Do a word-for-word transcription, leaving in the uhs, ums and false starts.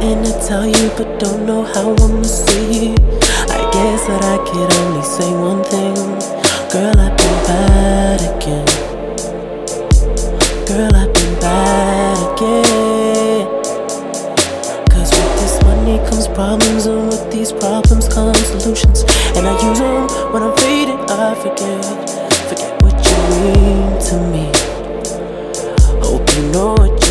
wanting to tell you, but don't know how I'ma say it. I guess that I could only say one thing. Girl, I've been bad again. Girl, I've been bad again. Cause with this money comes problems, and with these problems come solutions. And I use them when I'm fading, I forget. Forget what you mean to me. Hope you know what